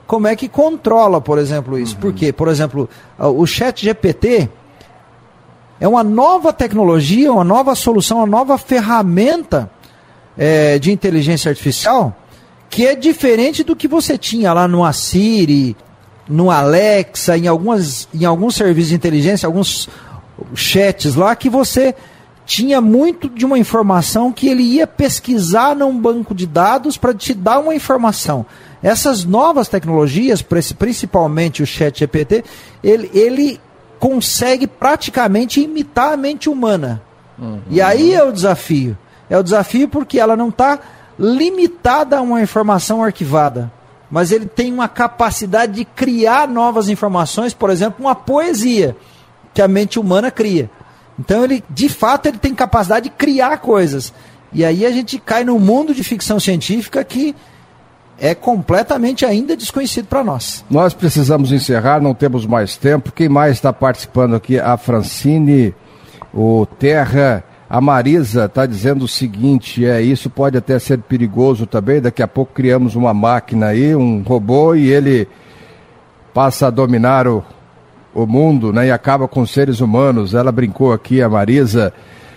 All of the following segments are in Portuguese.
como é que controla, por exemplo, isso. Porque, por exemplo, o ChatGPT é uma nova tecnologia, uma nova solução, uma nova ferramenta de inteligência artificial que é diferente do que você tinha lá no Siri, no Alexa, em alguns serviços de inteligência, alguns chats lá, que você tinha muito de uma informação que ele ia pesquisar num banco de dados para te dar uma informação. Essas novas tecnologias, principalmente o ChatGPT, ele consegue praticamente imitar a mente humana. E aí é o desafio. É o desafio porque ela não está limitada a uma informação arquivada, mas ele tem uma capacidade de criar novas informações, por exemplo, uma poesia que a mente humana cria. Então, de fato, ele tem capacidade de criar coisas. E aí a gente cai num mundo de ficção científica que é completamente ainda desconhecido para nós. Nós precisamos encerrar, não temos mais tempo. Quem mais está participando aqui? A Francine, o Terra, a Marisa está dizendo o seguinte, isso pode até ser perigoso também, daqui a pouco criamos uma máquina aí, um robô, e ele passa a dominar o mundo, né, e acaba com os seres humanos. Ela brincou aqui, a Marisa,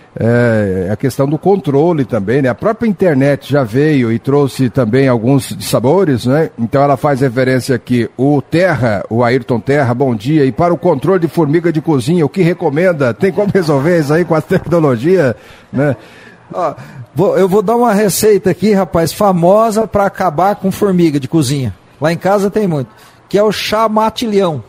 a questão do controle também, né? A própria internet já veio e trouxe também alguns sabores, né? Então ela faz referência aqui, o Ayrton Terra, bom dia, e para o controle de formiga de cozinha, o que recomenda? Tem como resolver isso aí com a tecnologia, né? Eu vou dar uma receita aqui, rapaz, famosa para acabar com formiga de cozinha. Lá em casa tem muito, que é o chá mate-leão,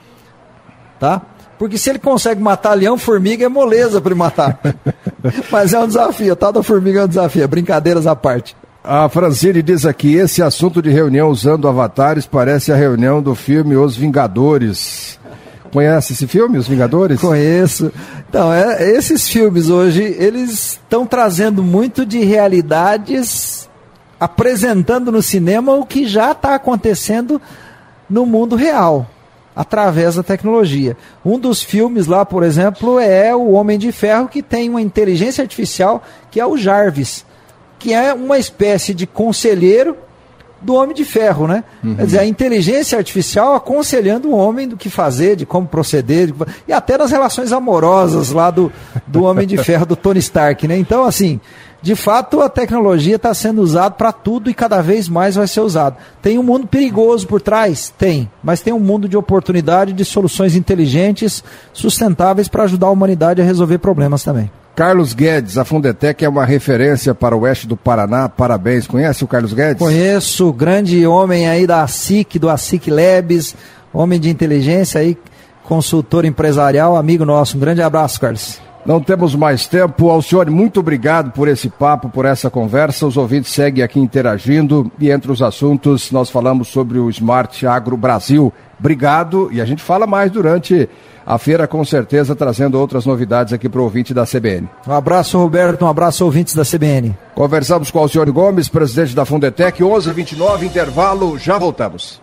tá? Porque se ele consegue matar leão, formiga é moleza para ele matar. Mas é um desafio, tal da formiga é um desafio, brincadeiras à parte. A Francine diz aqui, esse assunto de reunião usando avatares parece a reunião do filme Os Vingadores. Conhece esse filme, Os Vingadores? Conheço. Então, esses filmes hoje, eles estão trazendo muito de realidades, apresentando no cinema o que já está acontecendo no mundo real, através da tecnologia. Um dos filmes lá, por exemplo, é o Homem de Ferro, que tem uma inteligência artificial, que é o Jarvis, que é uma espécie de conselheiro do Homem de Ferro, né? Quer dizer, a inteligência artificial aconselhando o homem do que fazer, de como proceder, e até nas relações amorosas lá do Homem de Ferro, do Tony Stark, né? Então, assim, de fato, a tecnologia está sendo usada para tudo e cada vez mais vai ser usado. Tem um mundo perigoso por trás? Tem. Mas tem um mundo de oportunidade, de soluções inteligentes, sustentáveis para ajudar a humanidade a resolver problemas também. Carlos Guedes, a Fundetec é uma referência para o oeste do Paraná, parabéns. Conhece o Carlos Guedes? Conheço, grande homem aí da ASIC, do ASIC Labs, homem de inteligência aí, consultor empresarial, amigo nosso. Um grande abraço, Carlos. Não temos mais tempo. Alcione, muito obrigado por esse papo, por essa conversa. Os ouvintes seguem aqui interagindo e entre os assuntos nós falamos sobre o Smart Agro Brasil. Obrigado e a gente fala mais durante a feira, com certeza, trazendo outras novidades aqui para o ouvinte da CBN. Um abraço, Roberto, um abraço, ouvintes da CBN. Conversamos com Alcione Gomes, presidente da Fundetec, 11h29, intervalo, já voltamos.